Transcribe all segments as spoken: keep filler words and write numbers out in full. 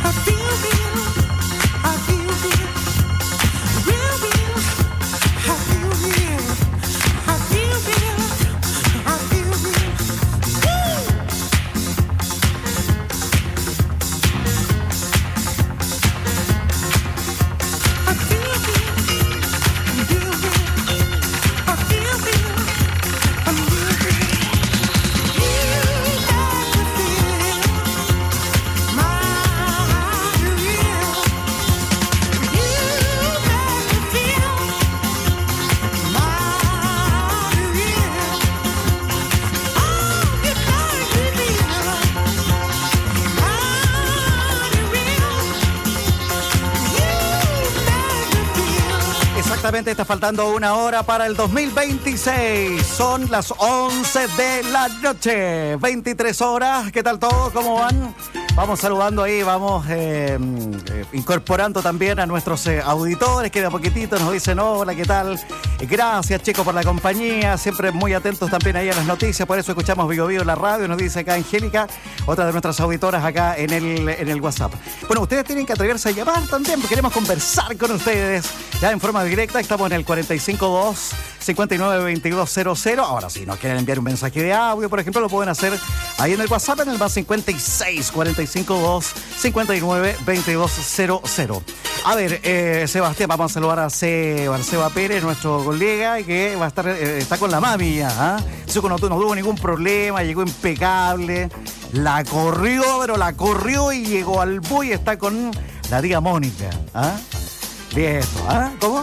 Exactamente, está faltando una hora para el dos mil veintiséis. Son las once de la noche, veintitrés horas. ¿Qué tal todos? ¿Cómo van? Vamos saludando ahí, vamos eh, eh, incorporando también a nuestros eh, auditores que de a poquitito nos dicen hola, ¿qué tal? Gracias, chicos, por la compañía. Siempre muy atentos también ahí a las noticias. Por eso escuchamos Vigo Vigo en la radio. Nos dice acá Angélica, otra de nuestras auditoras acá en el, en el WhatsApp. Bueno, ustedes tienen que atreverse a llamar también, porque queremos conversar con ustedes ya en forma directa. Estamos en el cuarenta y cinco dos, cincuenta y nueve, veintidós cero cero. Ahora, si nos quieren enviar un mensaje de audio, por ejemplo, lo pueden hacer ahí en el WhatsApp en el más cincuenta y seis, cuarenta y cinco dos, cincuenta y nueve, veintidós cero cero. A ver, eh, Sebastián, vamos a saludar a Seba, a Seba Pérez, nuestro colega, que va a estar, eh, está con la mami ya. ¿eh? Eso no, no tuvo ningún problema, llegó impecable, la corrió, pero la corrió y llegó al buey, está con la tía Mónica. ¿eh? Listo, ¿eh? ¿Cómo?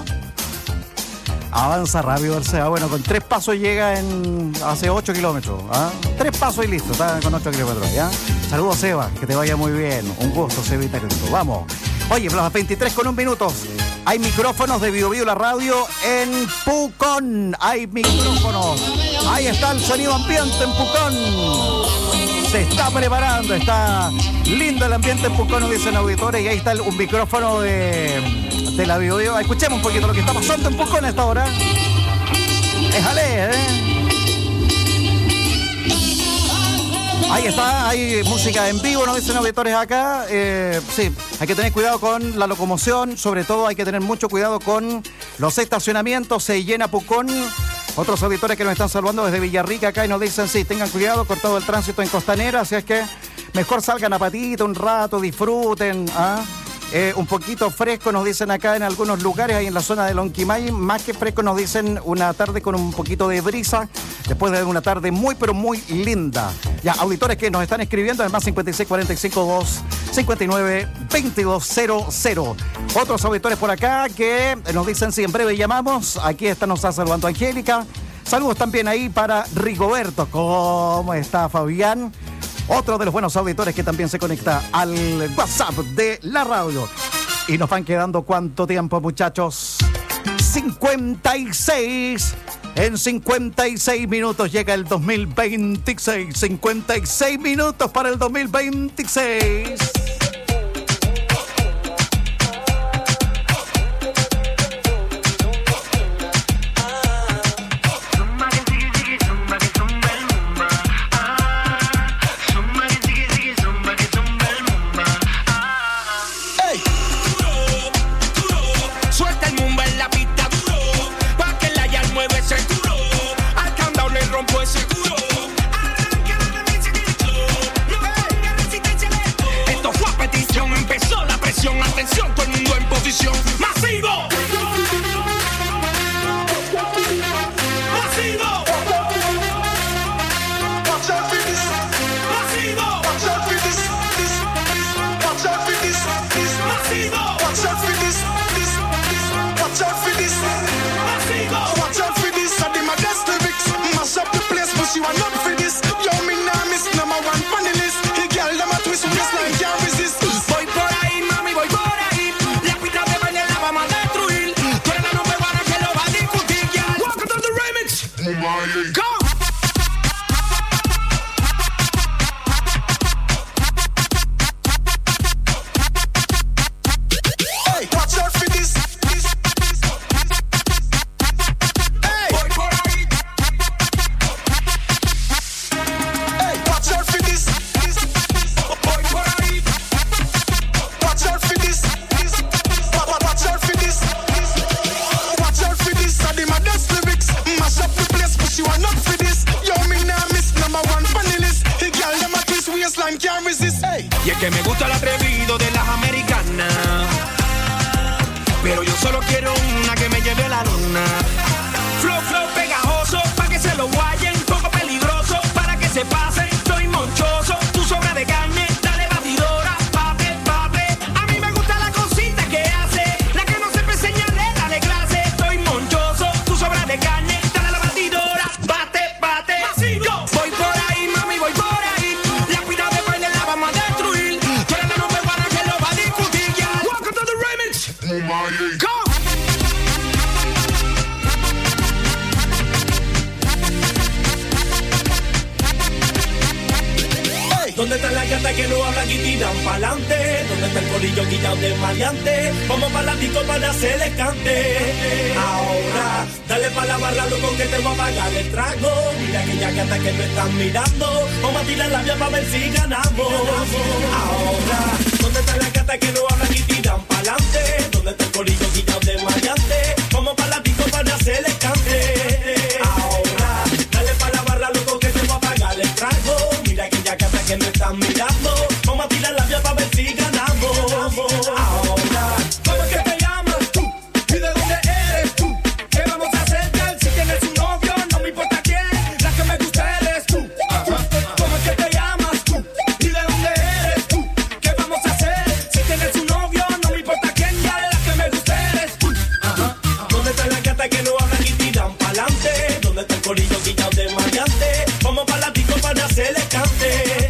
Avanza rápido el Seba. Bueno, con tres pasos llega en hace ocho kilómetros. ¿eh? Tres pasos y listo, está con ocho kilómetros. ¿ya? Saludos, Seba, que te vaya muy bien. Un gusto, Sebita. Vamos. Oye, las veintitrés con un minuto. Hay micrófonos de Vigo Vigo la radio en Pucón. Hay micrófonos. Ahí está el sonido ambiente en Pucón. Se está preparando, está lindo el ambiente en Pucón, nos dicen auditores. Y ahí está el, un micrófono de, de la Vigo Vigo. Escuchemos un poquito lo que está pasando en Pucón a esta hora. Éjale, ¿eh? Ahí está, hay música en vivo, nos dicen auditores acá. Eh, sí, hay que tener cuidado con la locomoción, sobre todo hay que tener mucho cuidado con los estacionamientos. Se llena Pucón. Otros auditores que nos están saludando desde Villarrica acá y nos dicen, sí, tengan cuidado, cortado el tránsito en Costanera, así es que mejor salgan a patita un rato, disfruten, ¿ah? Eh, un poquito fresco, nos dicen acá en algunos lugares, ahí en la zona de Lonquimay, más que fresco nos dicen una tarde con un poquito de brisa, después de una tarde muy, pero muy linda. Ya, auditores que nos están escribiendo, además cincuenta y seis, cuarenta y cinco, dos, cincuenta y nueve, veintidós cero cero. Otros auditores por acá que nos dicen, si en breve llamamos, aquí está, nos está saludando Angélica. Saludos también ahí para Rigoberto. ¿Cómo está Fabián? Otro de los buenos auditores que también se conecta al WhatsApp de la radio. Y nos van quedando ¿cuánto tiempo, muchachos? cincuenta y seis. En cincuenta y seis minutos llega el dos mil veintiséis. cincuenta y seis minutos para el dos mil veintiséis. Atención, todo el mundo en posición. ¡Masivo! ¡Masivo! Watch out for this. ¡Masivo! Watch out for this. Watch out for this. ¡Masivo! Watch out for this. Watch out for this. ¡Masivo! Watch out for this. I did my best lyrics. Mash up the place, but she want up for this. Yo, me nah miss number one on the list. He girl, them a twist with this line, can't resist. Voy por ahí, mami, voy por ahí. La pista de baile la vamos a destruir. Tú eres la number one que lo va a discutir, ya. Welcome to the remix. Go! Hey. sido de las americanas, pero yo solo quiero una que me lleve a la luna. Flow, flow pegajoso, pa' que se lo guayen. Poco peligroso, para que se pase. Estoy monchoso, tu sobra de carne. Dale batidora, bate, bate. A mí me gusta la cosita que hace, la que no sepa enseñarle, dale clase. Estoy monchoso, tu sobra de carne. Dale la batidora, bate, bate. Yo voy por ahí, mami, voy por ahí. La cuida de baile la vamos a destruir. Tú eres la number one que lo va a discutir, ya. Welcome to the remix. Go. ¿Dónde está la gata que no habla y tiran pa'lante? ¿Dónde está el corillo guillado de maleante? Vamos pa' la disco para hacerle cante. Ahora, dale pa' la barra, loco, que te voy a pagar el trago. Mira aquella gata que me están mirando. Vamos a tirar la vía pa' ver si ganamos. Ahora, ¿dónde está la gata que no habla y tiran pa'lante? ¿Dónde está el corillo guillado de maleante? Vamos pa' la disco para hacerle cante. Ahora, dale pa' la barra, loco, que te voy a pagar el trago. Mira aquella gata que me están mirando. Vamos a tirar la vía para ver si ganamos. Ahora, ¿cómo es que te llamas tú? ¿Y de dónde eres tú? ¿Qué vamos a hacer, girl? Si tienes un novio, no me importa quién. La que me gusta eres tú. ¿Cómo es que te llamas tú? ¿Y de dónde eres tú? ¿Qué vamos a hacer? Si tienes un novio, no me importa quién. Ya la que me gusta eres tú. ¿Dónde está la gata que no hablan y tiran pa'lante? ¿Dónde está el corillo guillado de maleante? Vamos pa' la disco para hacerle cante.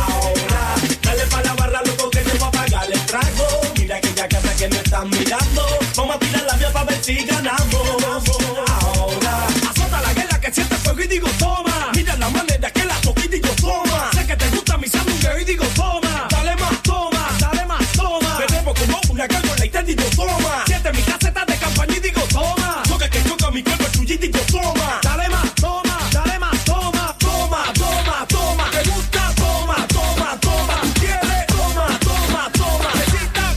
Que me están mirando, vamos a tirar la vía para ver si ganamos. Ahora, azota la guerra que siente fuego y digo toma. Mira la manera que la toqué y digo toma. Sé que te gusta mi sándwich y digo toma. Dale más, toma, dale más, toma. Bebemos como una gárgola y te digo toma. Siente mi caseta de campaña y digo toma. Toca que choca mi cuerpo tuyo y digo toma. Dale más, toma, dale más, toma, toma, toma, toma. Te gusta, toma, toma, toma. Tú quieres, toma, toma, toma. Necesitas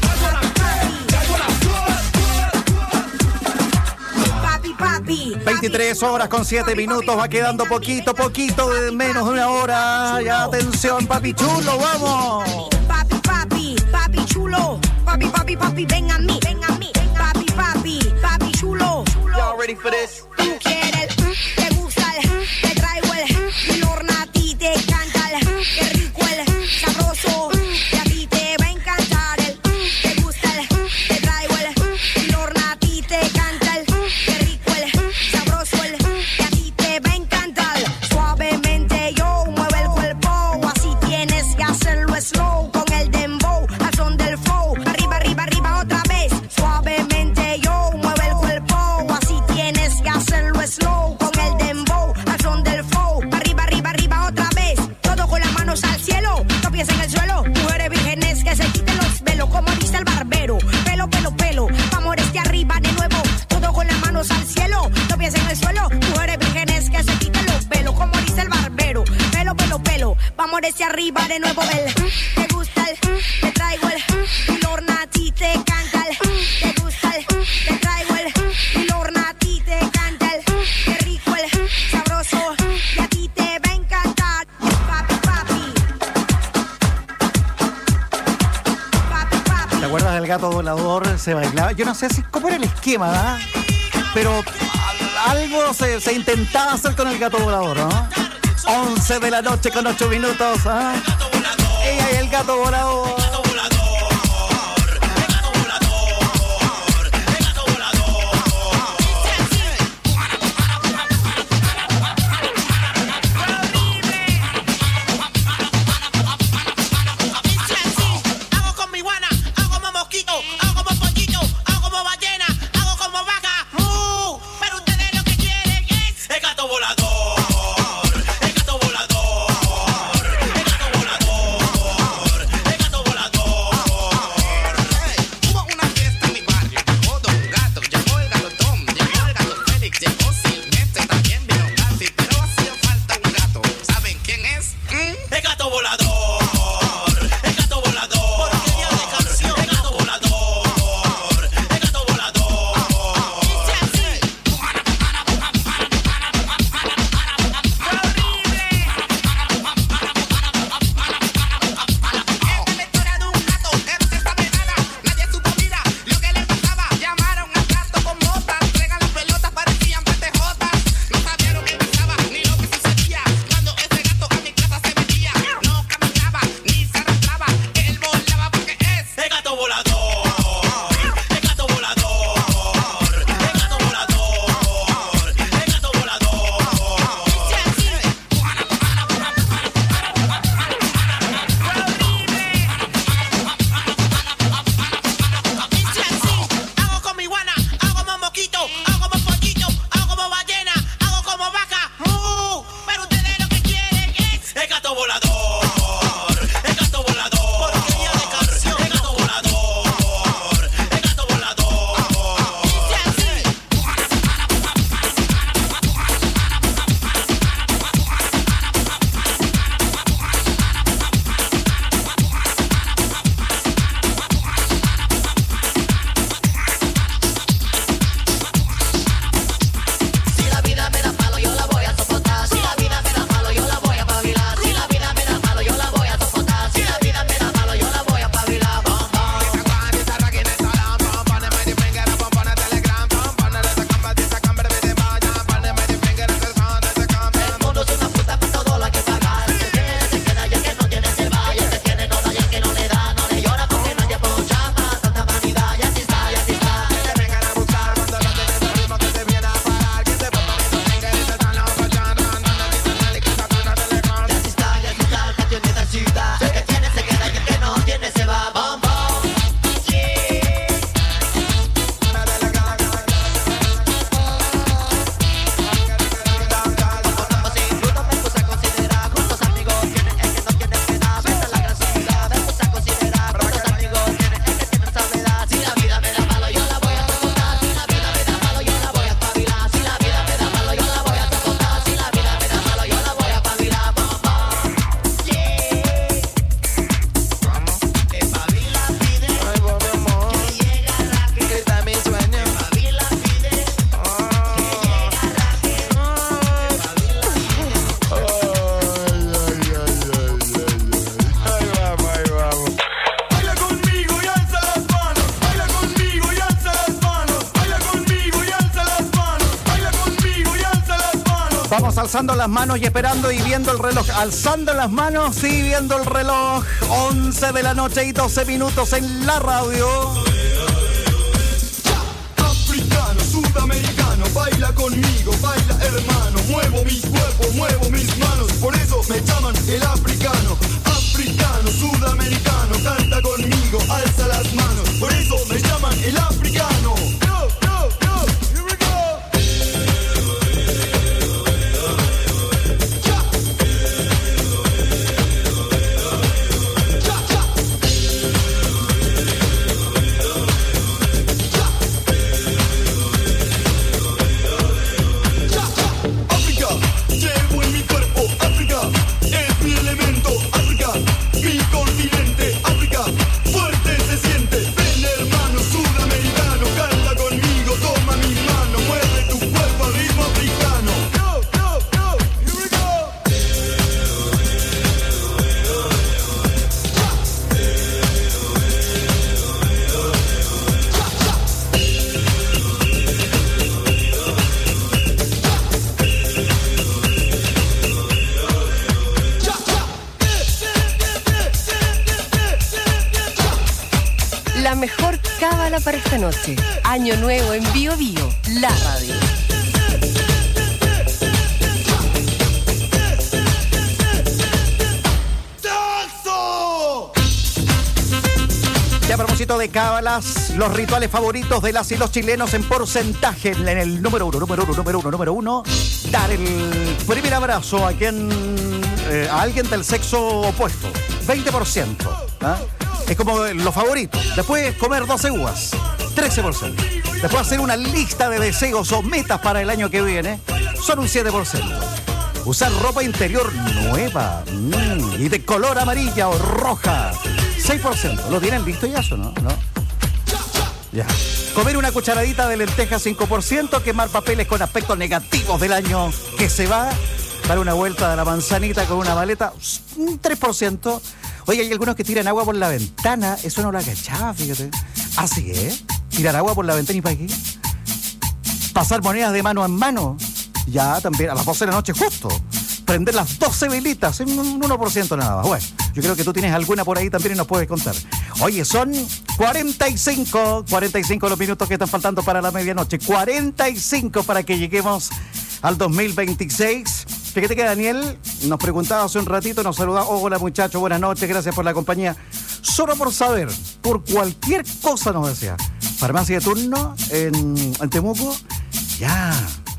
veintitrés horas con siete minutos, va quedando poquito, poquito, de menos de una hora. Ya, atención, papi chulo, vamos. Papi, papi, papi chulo. Papi, papi, papi, ven a mí, ven a mí. Papi, papi, papi chulo. Y'all ready for this? Tú quieres el, mm, te gusta el, mm, te traigo el, mm, y Lorna a ti te canta el, mm, qué rico el, mm, sabroso, mm, y a ti te va a encantar el, mm, te gusta el, mm, te traigo el, mm, y Lorna a ti te canta el, mm, qué rico el, mm, sabroso el, mm, y a ti te va a encantar. Suavemente yo mueve el cuerpo, así tienes que hacerlo slow con el dembow, al son del flow, arriba, arriba, arriba otra vez. Suavemente yo mueve el cuerpo, así tienes que hacerlo slow con el dembow, al son del flow, arriba, arriba, arriba otra vez. Todo con las manos al cielo, no pies en el suelo. Mujeres vírgenes que se quiten los velos, como dice el barbero. Pelo, pelo, pelo, vamos desde arriba de nuevo. Todo con las manos al cielo, no pies en el suelo. Mujeres vírgenes que se quiten los velos, como dice el barbero. Pelo, pelo, pelo, vamos desde arriba de nuevo. El, te gusta el, te traigo el, y Lorna a ti te canta el, te gusta el, te traigo el, y Lorna a ti te canta el, qué rico el, sabroso, y a ti te va a encantar. Papi, papi. Papi, papi. ¿Te acuerdas del gato volador? Se bailaba. Yo no sé si cómo era el esquema, ¿verdad? Pero algo se, se intentaba hacer con el gato volador, ¿no? once de la noche con ocho minutos, ¿ah? Ella y el gato volador. Hago con mi guana, hago como mosquito, hago como pollito, hago como ballena, hago como vaca, ¡mu! Pero ustedes lo que quieren es el gato volador. El gato volador, el gato volador, el gato volador. volador. El gato volador. El gato volador. El gato volador. Dice así. Dice así. Hago con mi guana, hago como mosquito, hago como pollito, hago como ballena, hago como vaca. ¡Mu! Pero ustedes lo que quieren es el gato volador. El gato volador. Porquería de canción. El gato volador. El gato volador. Dice así. Si la vida me da palo, yo la voy a soportar. Si la vida me da palo, yo la voy a pavilar. Si la vida me da palo, yo la voy a soportar. Si la vida me da palo, yo la voy a pavilar. Bom, bom. El mundo es una puta, pero todo lo hay que pagar. El que tiene se queda y el que no tiene se va. Y el que tiene no da y el que no le da no le llora porque nadie apoya para tanta vanidad. Y así está, y así está. Que te vengan a buscar cuando no tienes el ritmo que te viene a parar. Que te pongan en tu finger y te están los fachando. Andando en internet y que está tuya de lejos. Y así está, y así está. El que tiene se cita. El que tiene se queda y el que no tiene se va. Bom, bom. Baila conmigo y alza las manos. Baila conmigo y alza las manos. Baila conmigo y alza las manos. Baila conmigo y alza las manos. Vamos alzando las manos y esperando y viendo el reloj. Alzando las manos y viendo el reloj. once de la noche y doce minutos en la radio. Africano, sudamericano, baila conmigo, baila hermano. Muevo mi cuerpo, muevo mis manos, por eso me llaman el africano. Africano, sudamericano, canta conmigo, alza las manos, por eso me llaman el africano. Yo, yo, yo, here we go. Ya, ya, ya. África, llevo en mi cuerpo, África, es mi elemento, África, mi continente, África, fuerte se siente. Ven hermano sudamericano, canta conmigo, toma mi mano, mueve tu cuerpo al ritmo africano. Go, go, go, here we go. La mejor cábala para esta noche. Año Nuevo en Bio Bio, la radio. ¡Taxo! Y a propósito de cábalas, los rituales favoritos de las y los chilenos en porcentaje. En el número uno, número uno, número uno, número uno. Dar el primer abrazo a quien, eh, a alguien del sexo opuesto. veinte por ciento. ¿Ah? Es como lo favorito. Después comer doce uvas, trece por ciento. Después hacer una lista de deseos o metas para el año que viene, son un siete por ciento. Usar ropa interior nueva mm, y de color amarilla o roja, seis por ciento. ¿Lo tienen listo ya eso, no? ¿No? Ya. Comer una cucharadita de lentejas, cinco por ciento. Quemar papeles con aspectos negativos del año que se va. Dar una vuelta de la manzanita con una maleta, un tres por ciento. Oye, hay algunos que tiran agua por la ventana. Eso no lo agachaba, fíjate. Así es. Tirar agua por la ventana y para qué. Pasar monedas de mano en mano. Ya también a las doce de la noche justo. Prender las doce velitas, un uno por ciento nada más. Bueno, yo creo que tú tienes alguna por ahí también y nos puedes contar. Oye, son cuarenta y cinco, cuarenta y cinco los minutos que están faltando para la medianoche. cuarenta y cinco para que lleguemos al dos mil veintiséis. Fíjate que Daniel nos preguntaba hace un ratito, nos saludaba. Oh, hola muchachos, buenas noches, gracias por la compañía. Solo por saber, por cualquier cosa nos decía. Farmacia de turno en, en Temuco. Ya,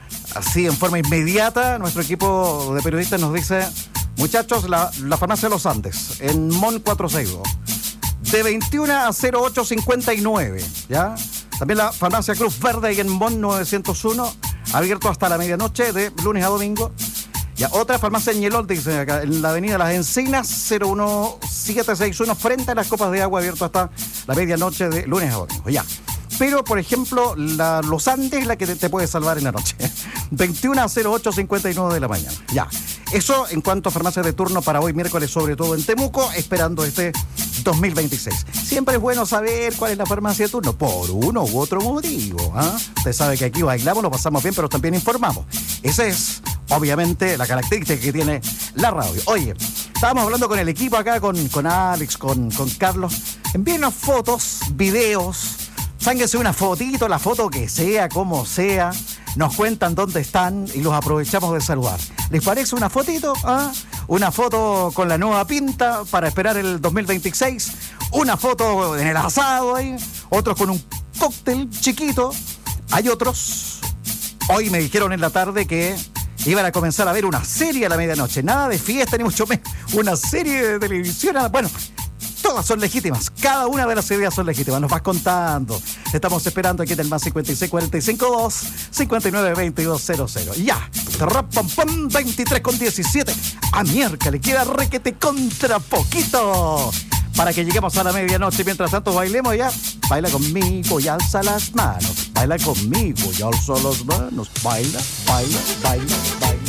así en forma inmediata, nuestro equipo de periodistas nos dice: muchachos, la, la farmacia de los Andes, en Mon cuatrocientos sesenta y dos, de veintiuno a cero ocho cincuenta y nueve, ¿ya? También la farmacia Cruz Verde y en Mon novecientos uno, abierto hasta la medianoche, de lunes a domingo. Ya, otra farmacia en Ñelol, dice acá, en la avenida Las Encinas, cero uno siete seis uno, frente a las copas de agua, abierto hasta la medianoche, de lunes a domingo, ya. Pero, por ejemplo, la, los Andes es la que te, te puede salvar en la noche. veintiuno a cero ocho cincuenta y nueve de la mañana. Ya. Eso en cuanto a farmacias de turno para hoy miércoles, sobre todo en Temuco, esperando este dos mil veintiséis. Siempre es bueno saber cuál es la farmacia de turno, por uno u otro motivo. ¿eh? Usted sabe que aquí bailamos, lo pasamos bien, pero también informamos. Esa es, obviamente, la característica que tiene la radio. Oye, estábamos hablando con el equipo acá, con, con Alex, con, con Carlos. Envíenos fotos, videos. Sánguese una fotito, la foto que sea, como sea. Nos cuentan dónde están y los aprovechamos de saludar. ¿Les parece una fotito? ¿Ah? Una foto con la nueva pinta para esperar el dos mil veintiséis. Una foto en el asado ahí. Otros con un cóctel chiquito. Hay otros. Hoy me dijeron en la tarde que iban a comenzar a ver una serie a la medianoche. Nada de fiesta ni mucho menos. Una serie de televisión. Bueno, todas son legítimas, cada una de las ideas son legítimas. Nos vas contando. Estamos esperando aquí en el más cincuenta y seis cuarenta y cinco dos cincuenta y nueve veintidós cero cero. Ya, pam, pam, veintitrés con diecisiete. A miércoles, le queda requete contra poquito para que lleguemos a la medianoche. Mientras tanto bailemos ya. Baila conmigo y alza las manos. Baila conmigo y alza las manos. Baila, baila, baila, baila.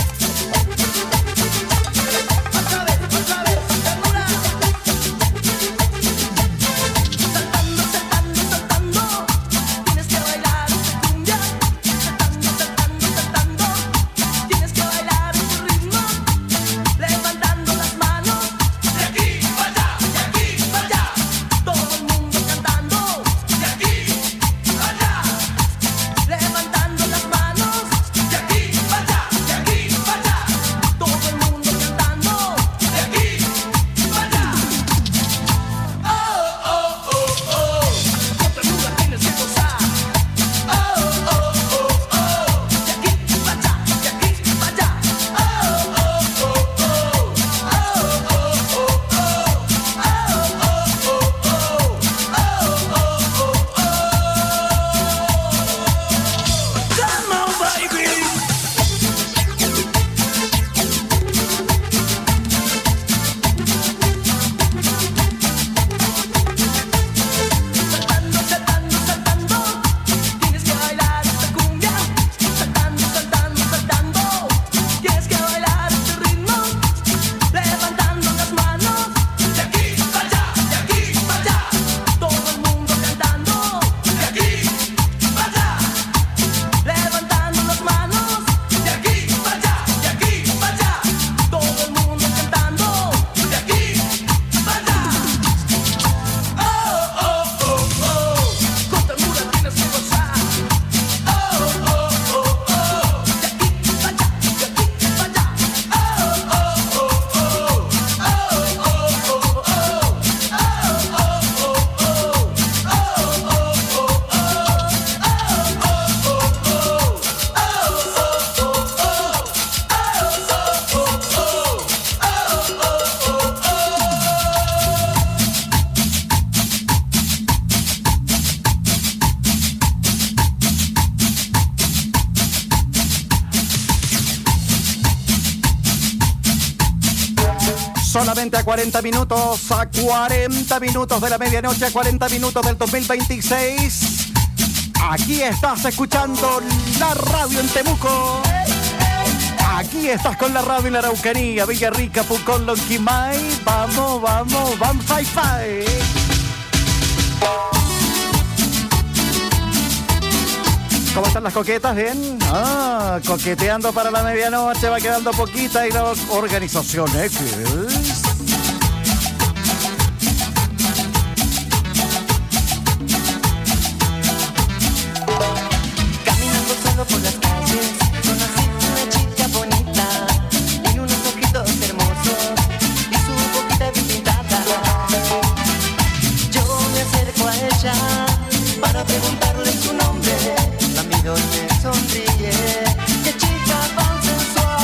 Levantando las manos, de aquí para allá, de aquí para allá. Solamente a cuarenta minutos, a cuarenta minutos de la medianoche, a cuarenta minutos del dos mil veintiséis. Aquí estás escuchando la radio en Temuco. Aquí estás con la radio en la Araucanía, Villarrica, Pucón, Lonquimay. Vamos, vamos, vamos, fai, fai. ¿Cómo están las coquetas? ¿Bien? Ah, coqueteando para la medianoche, va quedando poquita y la organización X. marcha para preguntarle su nombre. La miro y me sonríe. ¡Qué chica tan sensual!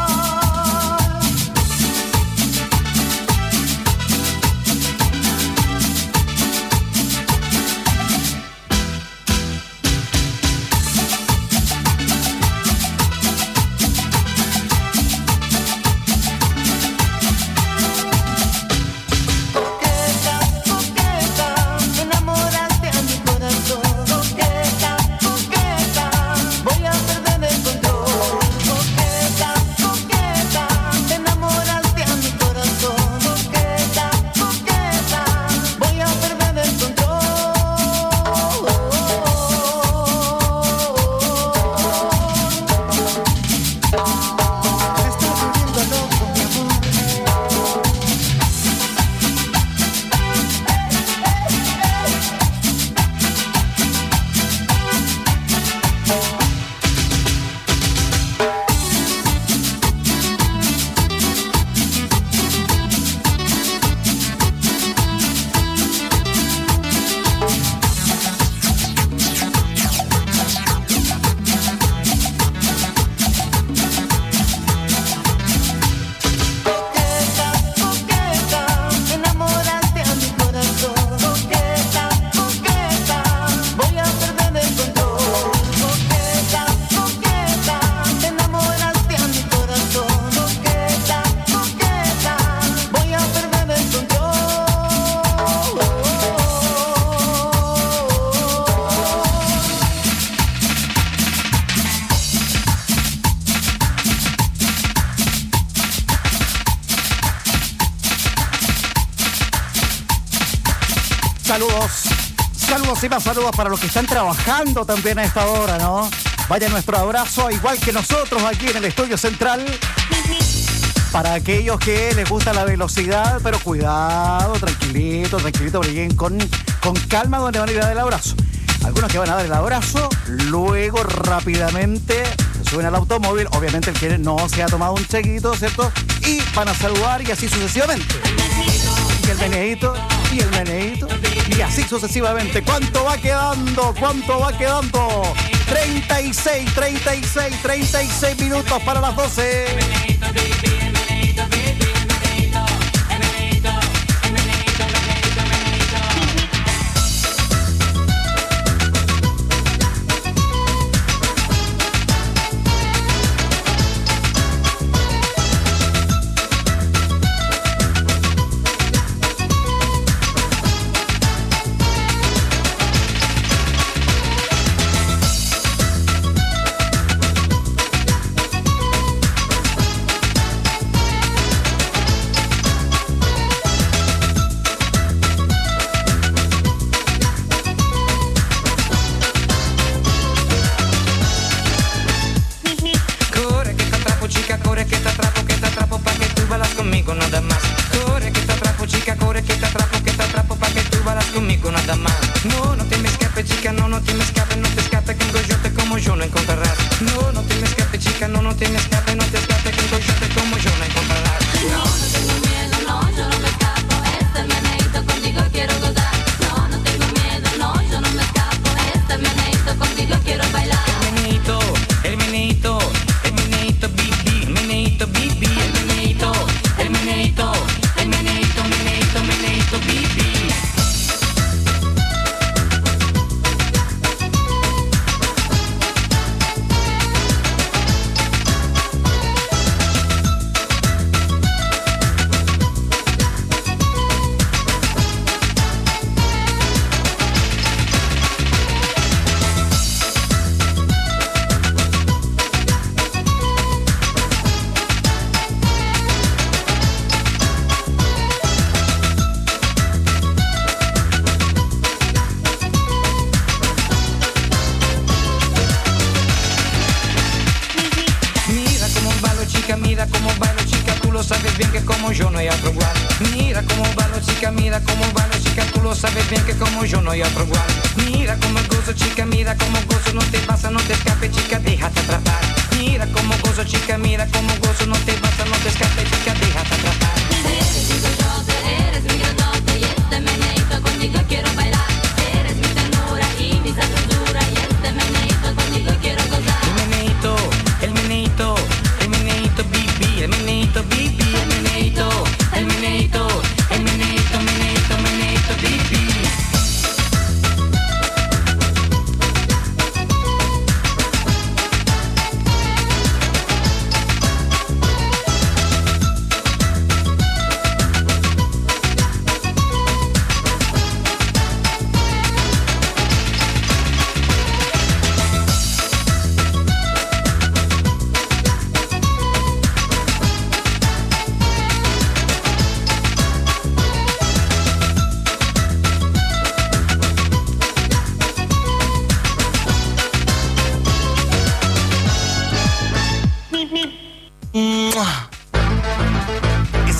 Saludos, saludos y más saludos para los que están trabajando también a esta hora, ¿no? Vaya nuestro abrazo, igual que nosotros aquí en el estudio central. Para aquellos que les gusta la velocidad, pero cuidado, tranquilito, tranquilito, brillen con, con calma donde van a ir a dar el abrazo. Algunos que van a dar el abrazo, luego rápidamente se suben al automóvil, obviamente el que no se ha tomado un chequito, ¿cierto? Y van a saludar y así sucesivamente. Y el meneíto, y el meneíto, y así sucesivamente. ¿Cuánto va quedando? ¿Cuánto va quedando? treinta y seis, treinta y seis, treinta y seis minutos para las doce. Eres mi grandote y este meneito contigo quiero bailar. Eres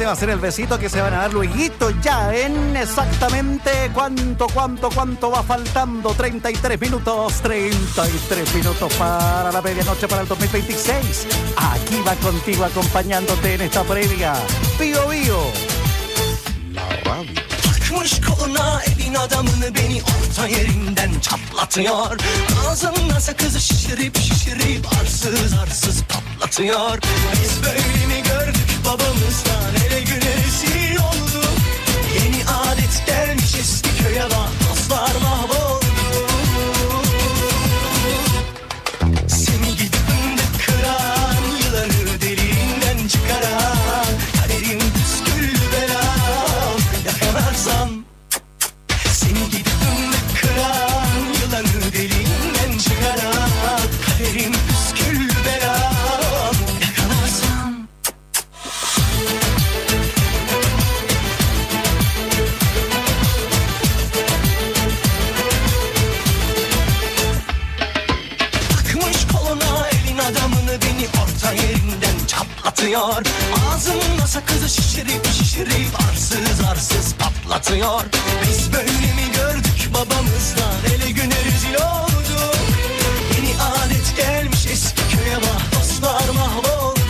va a ser el besito que se van a dar lueguito ya en exactamente cuánto, cuánto, cuánto va faltando. treinta y tres minutos, treinta y tres minutos para la medianoche para el dos mil veintiséis. Aquí va contigo acompañándote en esta previa. Bío Bío. La radio. Takmış koluna elin adamını beni orta yerinden çatlatıyor. Ağzımda sakızı şişirip şişirip arsız arsız patlatıyor. Biz böyle mi gördük babamızdan ele güne rezil olduk. Yeni adet gelmiş eski köye bak dostlar mahvoldu. Seni gidip fındık kıran yılanı deliğinden çıkaran kaderim püsküllü belam yakalarsam. Seni gidip fındık kıran yılanı deliğinden çıkaran kaderim püsküllü belam yakalarsam. Takmış koluna elin adamını beni orta yerinden çatlatıyor. Ağzımda sakızı şişirip şişirip arsız arsız patlatıyor. Biz böyle mi gördük babamızdan ele güne rezil olduk. Yeni adet gelmiş eski köye bak dostlar mahvoldu.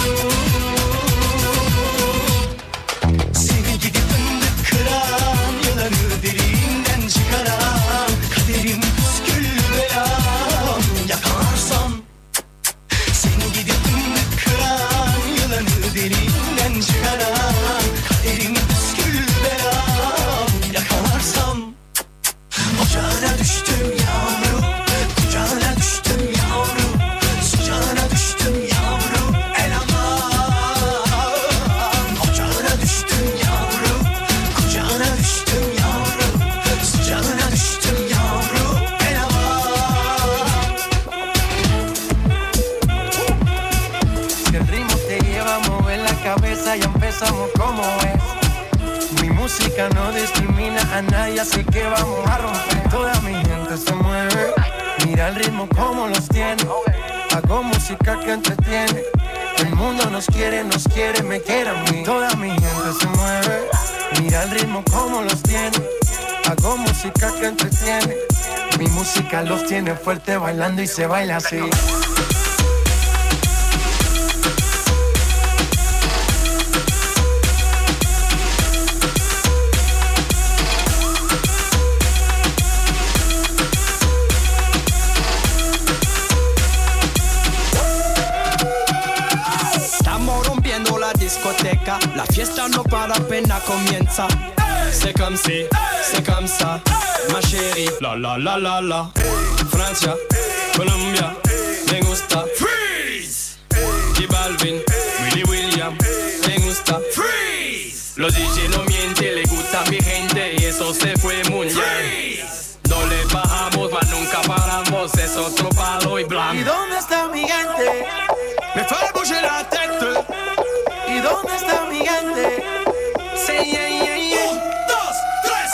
Seni gidip fındık kıran yılanı deliğinden çıkaran kaderim püsküllü belam yakalarsam. Seni gidip fındık kıran yılanı deliğinden çıkaran kaderim püsküllü belam yakalarsam. Ocağına düştüm yavrum, kucağına düştüm yavrum, sıcağına düştüm yavrum, el aman. Ocağına düştüm yavrum, kucağına düştüm yavrum, sıcağına düştüm yavrum, el aman. Si el ritmo te lleva a mover la cabeza, ya empezamos como es. Mi música no discrimina a nadie, así que vamos a romper. Toda mi gente se mueve, mira el ritmo como los tiene. Hago música que entretiene. El mundo nos quiere, nos quiere, me quiere a mí. Toda mi gente se mueve, mira el ritmo como los tiene. Hago música que entretiene. Mi música los tiene fuerte bailando y se baila así. Estamos rompiendo la discoteca, la fiesta no para apenas comienza. C'est comme si, c'est comme ça, ma chérie. La la la la la. Francia, Colombia, me gusta. Freeze. J Balvin, Willy William, me gusta. Freeze. Los D J no mienten, le gusta a mi gente y eso se fue mundial. No le bajamos, mas nunca paramos, es otro palo y blanco. ¿Y dónde está mi gente? Me fait bouger la tête. ¿Y dónde está mi gente? Say yeah, yeah, yeah. Un, dos, tres,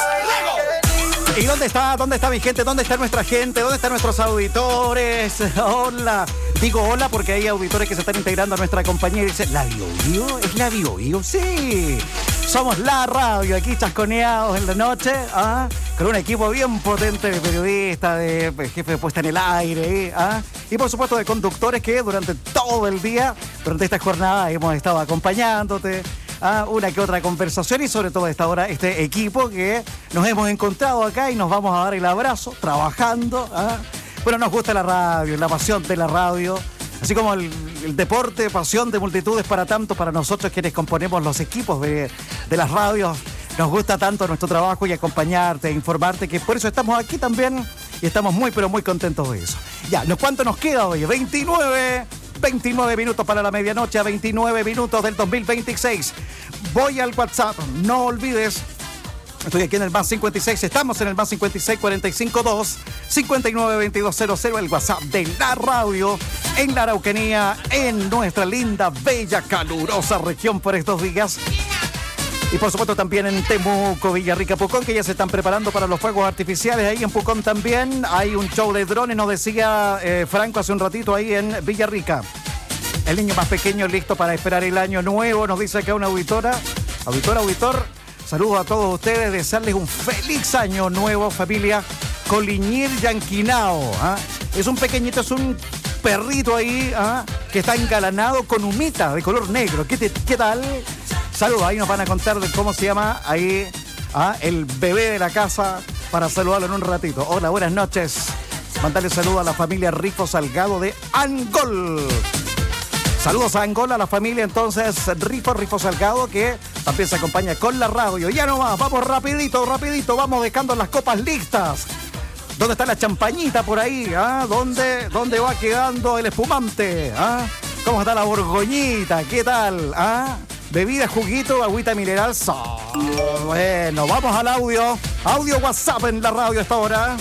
Lego. ¿Y dónde está? ¿Dónde está mi gente? ¿Dónde está nuestra gente? ¿Dónde están nuestros auditores? Hola. Digo hola porque hay auditores que se están integrando a nuestra compañía y dicen, ¿la Bío Bío? ¿Es la Bío Bío? Sí. Somos la radio, aquí chasconeados en la noche, ¿ah? Con un equipo bien potente de periodistas, de jefe de puesta en el aire, ¿ah? Y por supuesto de conductores que durante todo el día, durante esta jornada hemos estado acompañándote, ¿ah? Una que otra conversación y sobre todo a esta hora este equipo que nos hemos encontrado acá y nos vamos a dar el abrazo trabajando, ¿ah? Bueno, nos gusta la radio, la pasión de la radio. Así como el, el deporte, pasión de multitudes para tanto, para nosotros quienes componemos los equipos de, de las radios, nos gusta tanto nuestro trabajo y acompañarte, informarte, que por eso estamos aquí también y estamos muy, pero muy contentos de eso. Ya, ¿cuánto nos queda hoy? veintinueve, veintinueve minutos para la medianoche, a veintinueve minutos del dos mil veintiséis. Voy al WhatsApp, no olvides. Estoy aquí en el más cincuenta y seis, estamos en el más cincuenta y seis, cuarenta y cinco, dos, cincuenta y nueve, veintidós, cero cero, el WhatsApp de la radio en la Araucanía, en nuestra linda, bella, calurosa región por estos días. Y por supuesto también en Temuco, Villarrica, Pucón, que ya se están preparando para los fuegos artificiales. Ahí en Pucón también hay un show de drones, nos decía eh, Franco hace un ratito ahí en Villarrica. El niño más pequeño listo para esperar el año nuevo, nos dice acá una auditora. Auditor, auditor, saludos a todos ustedes, desearles un feliz año nuevo, familia Coliñir Yanquinao. ¿ah? Es un pequeñito, es un perrito ahí ¿ah? que está engalanado con humita de color negro. ¿Qué, te, qué tal? Saludos, ahí nos van a contar de cómo se llama ahí ¿ah? el bebé de la casa para saludarlo en un ratito. Hola, buenas noches. Mandarle saludos a la familia Rifo Salgado de Angol. Saludos a Angol, a la familia entonces Rifo, Rifo Salgado, que también se acompaña con la radio. Ya nomás, vamos rapidito, rapidito, vamos dejando las copas listas. ¿Dónde está la champañita por ahí? ¿Ah? ¿Dónde, ¿Dónde va quedando el espumante? ¿Ah? ¿Cómo está la borgoñita? ¿Qué tal? ¿Ah? Bebida, juguito, agüita mineral. So, bueno, vamos al audio. Audio WhatsApp en la radio a esta hora.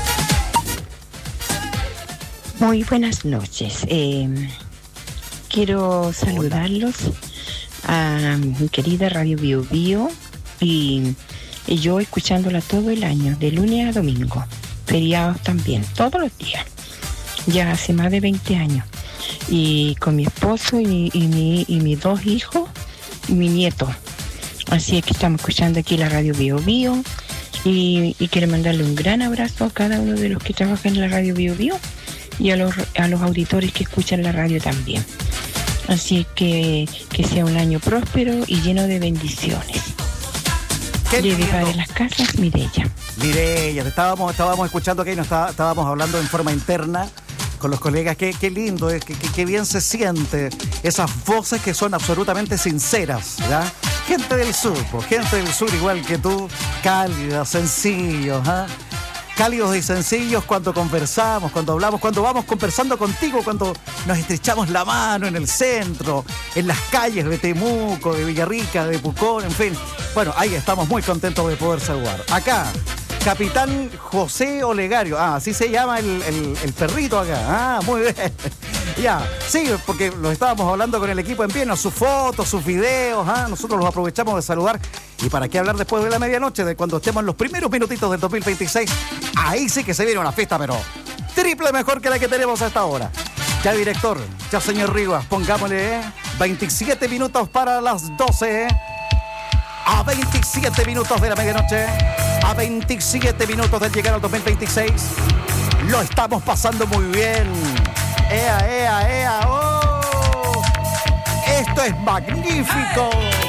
Muy buenas noches. Eh, quiero saludarlos a mi querida Radio Bio Bio y, y yo escuchándola todo el año, de lunes a domingo, feriados también, todos los días, ya hace más de veinte años, y con mi esposo y, y, mi, y mis dos hijos y mi nieto. Así es que estamos escuchando aquí la Radio Bio Bio y, y quiero mandarle un gran abrazo a cada uno de los que trabajan en la Radio Bio Bio y a los, a los auditores que escuchan la radio también. Así que que sea un año próspero y lleno de bendiciones. Desde de las Casas, Mireya. Mireya, estábamos, estábamos escuchando que nos está, estábamos hablando en forma interna con los colegas. Qué, qué lindo, eh, qué, qué bien se siente esas voces que son absolutamente sinceras, ¿ya? Gente del sur, pues, gente del sur igual que tú, cálidos, sencillos, ¿ah? ¿eh? Cálidos y sencillos cuando conversamos, cuando hablamos, cuando vamos conversando contigo, cuando nos estrechamos la mano en el centro, en las calles de Temuco, de Villarrica, de Pucón, en fin. Bueno, ahí estamos muy contentos de poder saludar. Acá, Capitán José Olegario. Ah, así se llama el, el, el perrito acá. Ah, muy bien. Ya, sí, porque lo estábamos hablando con el equipo en pie, ¿no? Sus fotos, sus videos, ¿ah? Nosotros los aprovechamos de saludar. ¿Y para qué hablar después de la medianoche? De cuando estemos en los primeros minutitos del dos mil veintiséis. Ahí sí que se viene una fiesta, pero triple mejor que la que tenemos hasta ahora. Ya, director, ya, señor Rivas, pongámosle ¿eh? veintisiete minutos para las doce. ¿eh? A veintisiete minutos de la medianoche, a veintisiete minutos de llegar al dos mil veintiséis. Lo estamos pasando muy bien. ¡Ea, ea, ea! ¡Oh! ¡Esto es magnífico!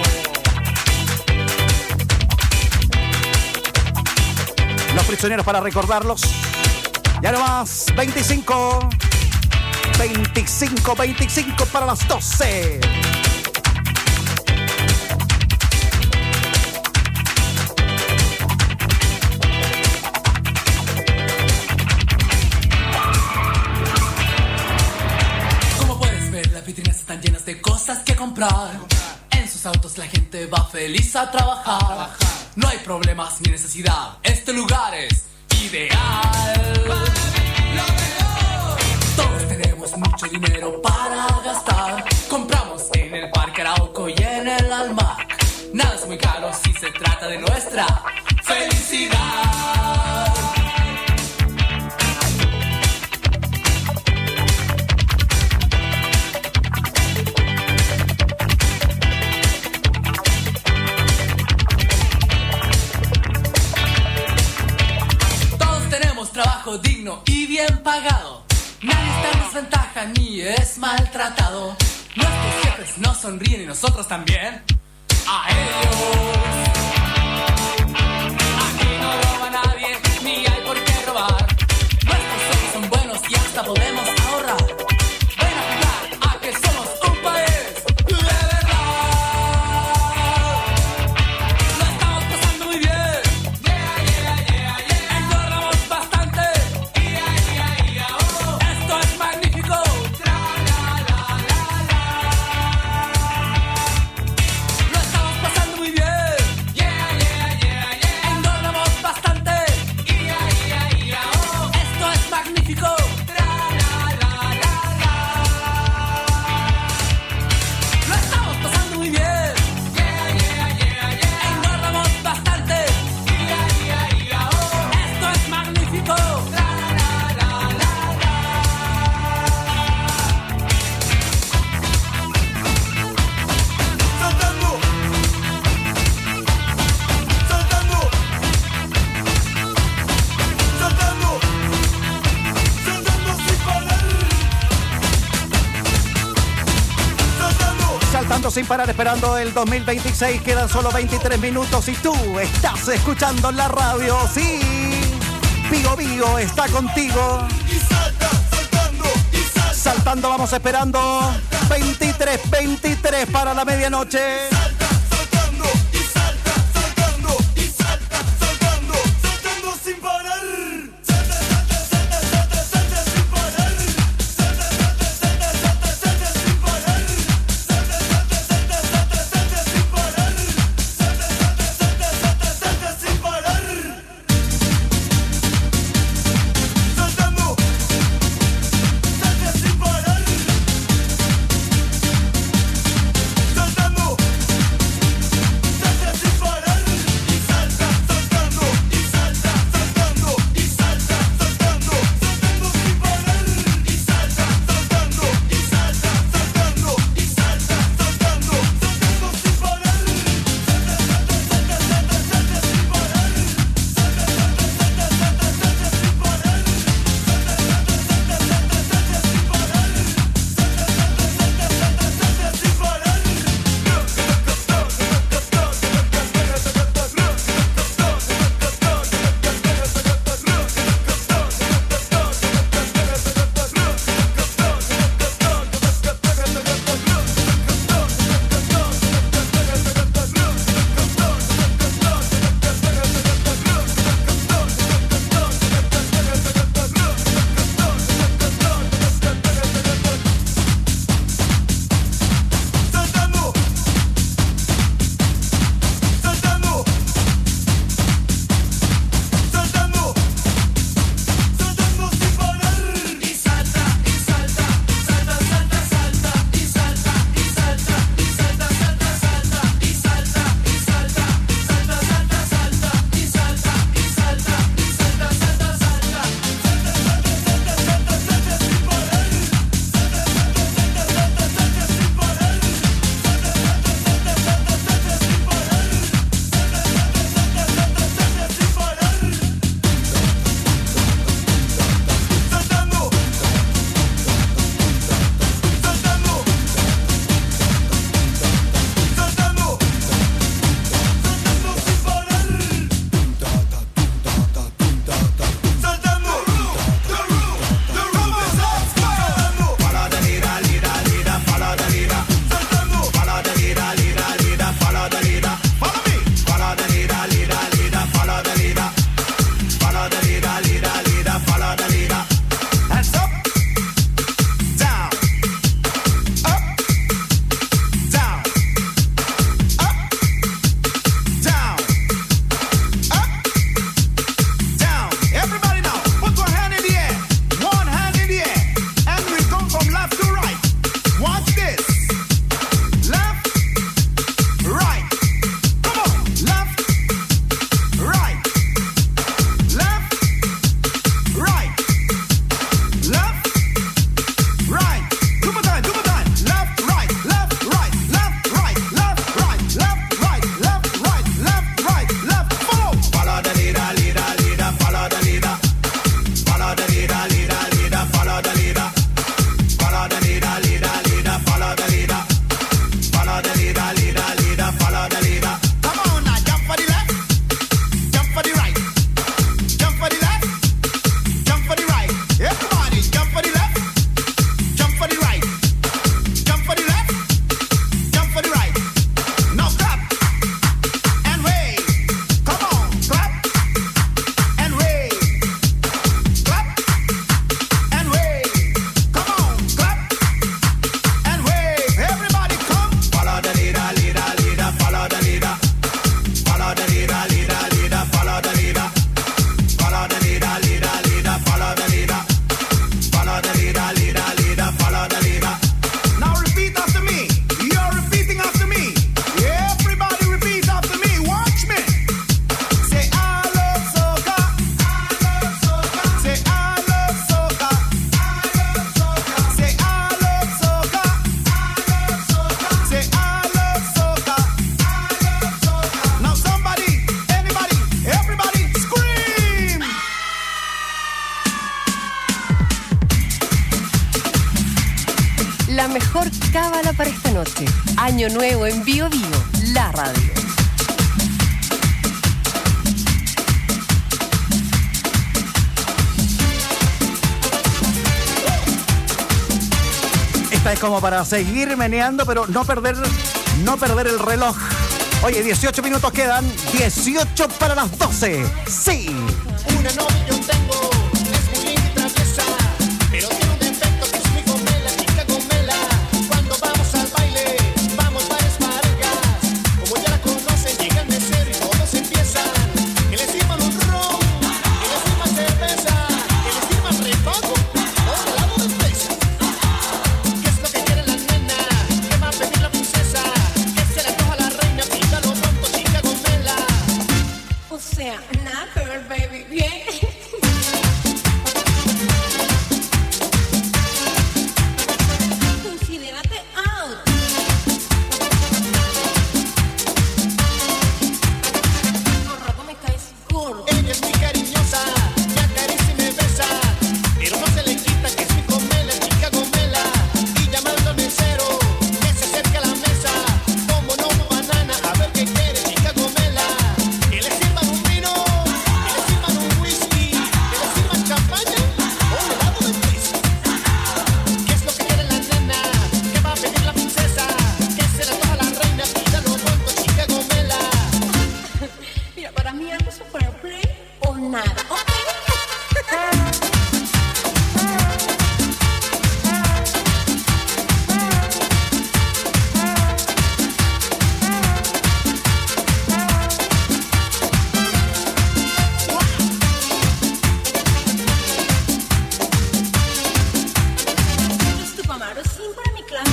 Los prisioneros para recordarlos. Ya nomás, veinticinco. veinticinco, veinticinco para las doce. Están llenas de cosas que comprar. En sus autos la gente va feliz a trabajar. No hay problemas ni necesidad. Este lugar es ideal. Todos tenemos mucho dinero para gastar. Compramos en el Parque Arauco y en el Almac. Nada es muy caro si se trata de nuestra felicidad. Trabajo digno y bien pagado. Nadie está en desventaja ni es maltratado. Nuestros jefes nos sonríen y nosotros también a ellos. Aquí no roba nadie ni hay por qué robar. Nuestros ojos son buenos y hasta podemos ahorrar. Ven a jugar a que somos un país de verdad. Lo estamos pasando muy bien. sin parar esperando el dos mil veintiséis. Quedan solo veintitrés minutos y tú estás escuchando la radio. Sí, Bío Bío está contigo. Y salta, saltando, y salta. Saltando, vamos esperando. veintitrés, veintitrés para la medianoche. Salta, saltando, y salta, saltando, y salta, saltando, saltando sin parar. Salta, salta, salta, salta, salta sin parar. Salta, salta, salta, salta, salta sin parar. Salta, salta, salta, salta, salta sin parar. Salta, salta, salta, salta, salta sin parar. Saltando, salta sin parar. Saltando, La mejor cábala para esta noche. Año nuevo en Bio Bio, la radio. Esta es como para seguir meneando, pero no perder, no perder el reloj. Oye, dieciocho minutos quedan, dieciocho para las doce. Sí. Una novia yo tengo, es muy linda y traviesa, pero tiene un defecto que es mi gomela, chica gomela. Cuando vamos al baile, vamos varias parejas. Como ya la conocen, llegan de cero y todos empiezan. Que les sirvan un ron, que les sirvan cerveza, que les sirvan refogo o helado de fresa. ¿Qué es lo que quiere la nena? ¿Qué va a pedir la princesa? ¿Qué se le antoja a la reina? Pídalo pronto, chica gomela. O sea, nada que ver, baby. Bien. Considérate out. Por rato me caes gordo. Ella es muy cariñosa, me acaricia y me besa, pero no se le quita que es mi gomela, chica gomela. Y llamando al mesero, que se acerque a la mesa, como no una banana, a ver qué quiere, chica gomela. Que le sirvan un vino, que le sirvan un whisky, que le sirvan champaña o un helado de fresa. ¿Qué es lo que quiere la nena? ¿Qué va a pedir la princesa? ¿Qué se le antoja a la reina? Pídalo pronto, chica gomela. Mira, para mí algo super play o nada, ¿ok? Esto Camaro sin para mi clase.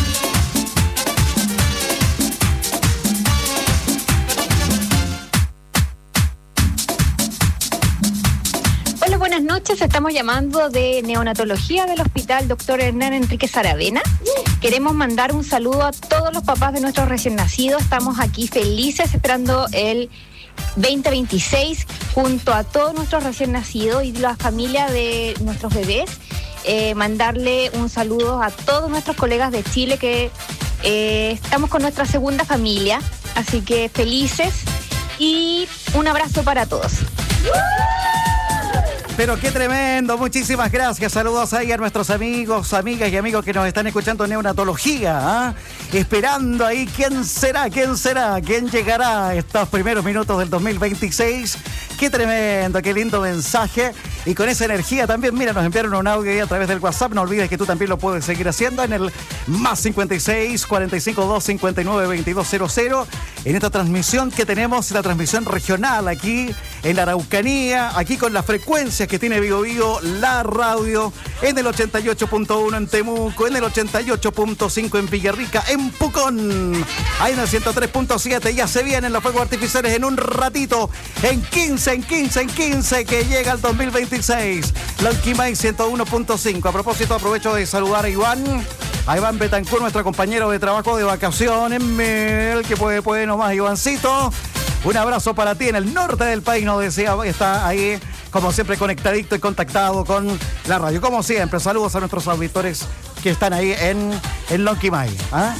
Hola, buenas noches. Estamos llamando de neonatología del Hospital Doctor Hernán Enríquez Aravena. Queremos mandar un saludo a todos los papás de nuestros recién nacidos. Estamos aquí felices esperando el veinte veintiséis junto a todos nuestros recién nacidos y la familia de nuestros bebés. Eh, mandarle un saludo a todos nuestros colegas de Chile que eh, estamos con nuestra segunda familia. Así que felices y un abrazo para todos. Pero qué tremendo, muchísimas gracias. Saludos ahí a nuestros amigos, amigas y amigos que nos están escuchando en neonatología, ¿ah? Esperando ahí quién será, quién será, quién llegará a estos primeros minutos del dos mil veintiséis. Qué tremendo, qué lindo mensaje. Y con esa energía también, mira, nos enviaron un audio ahí a través del WhatsApp. No olvides que tú también lo puedes seguir haciendo en el más cincuenta y seis, cuarenta y cinco, dos cincuenta y nueve, veintidós cero cero. En esta transmisión que tenemos, la transmisión regional aquí en la Araucanía, aquí con las frecuencias que tiene Bio Bio, la radio, en el ochenta y ocho punto uno en Temuco, en el ochenta y ocho punto cinco en Villarrica, en Pucón, ahí en el ciento tres punto siete. Ya se vienen los fuegos artificiales en un ratito, en quince, en quince, en quince, que llega el dos mil veintiséis. Lonquimay ciento uno punto cinco. A propósito, aprovecho de saludar a Iván, a Iván Betancourt, nuestro compañero de trabajo de vacaciones, Mel, que puede, puede nomás, Ivancito. Un abrazo para ti en el norte del país, nos decía, está ahí, como siempre, conectadito y contactado con la radio. Como siempre, saludos a nuestros auditores que están ahí en, en Lonquimay. ¿Ah?